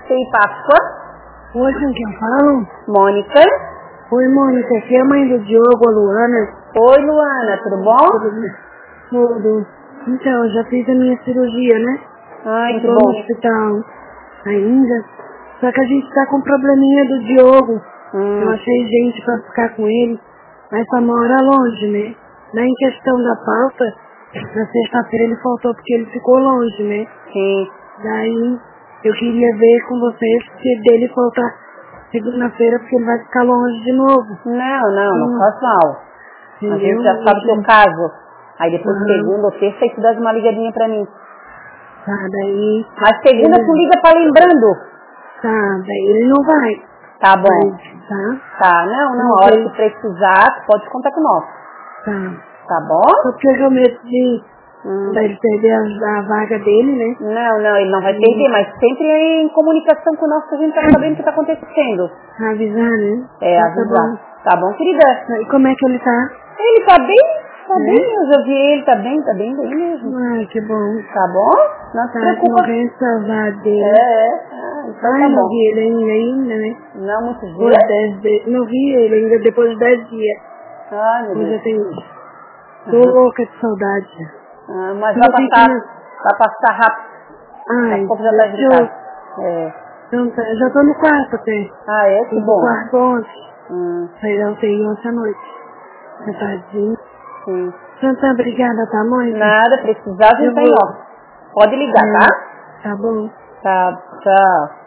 e Páscoa. Oi, com quem eu falo? Mônica. Oi, Mônica, aqui é a mãe do Diogo, a Luana. Oi, Luana, tudo bom? Tudo. Então, eu já fiz a minha cirurgia, né? Ai, eu que tô bom. no hospital ainda. Só que a gente tá com um probleminha do Diogo. Eu achei gente pra ficar com ele, mas só mora longe, né? Daí em questão da pauta, na sexta-feira ele faltou porque ele ficou longe, né? Sim. Daí eu queria ver com vocês se dele faltar segunda-feira porque ele vai ficar longe de novo. Não faz mal. Entendeu? A gente já sabe o teu caso. Aí depois segunda ou terça aí tu dá uma ligadinha pra mim. Tá, daí... Mas segunda tu liga pra lembrando. Tá, daí ele não vai. Tá bom. Mas, tá? Tá, a hora que precisar, tu pode contar com nós. Tá. Tá bom? Só porque eu medo de ele perder a vaga dele, né? Não, ele não vai perder, mas sempre em comunicação com nós, que a gente tá sabendo o que tá acontecendo. Avisar, né? Avisar. Tá bom, querida? E como é que ele tá? Ele tá bem, eu já vi ele, tá bem mesmo. Ai, que bom. Tá bom? Não se preocupa. Não vem salvar dele. Então Ai, tá não bom. vi ele ainda, né? Não, muitos Depois dias? de 10 dias. Não vi ele ainda depois de 10 dias. Ai, meu Hoje Deus. eu tenho... Tô louca de saudade. Mas vai passar rápido. Ai, Daqui a pouco já tá de casa. Então, tá, já tô no quarto até. Que bom. No quarto ontem. Aí eu tenho ontem à noite. Tadinho. Sim. Então tá, obrigada, tá, mãe? Nada, precisar, a gente tá em ordem. Pode ligar, tá? Tá bom. Tá, tchau.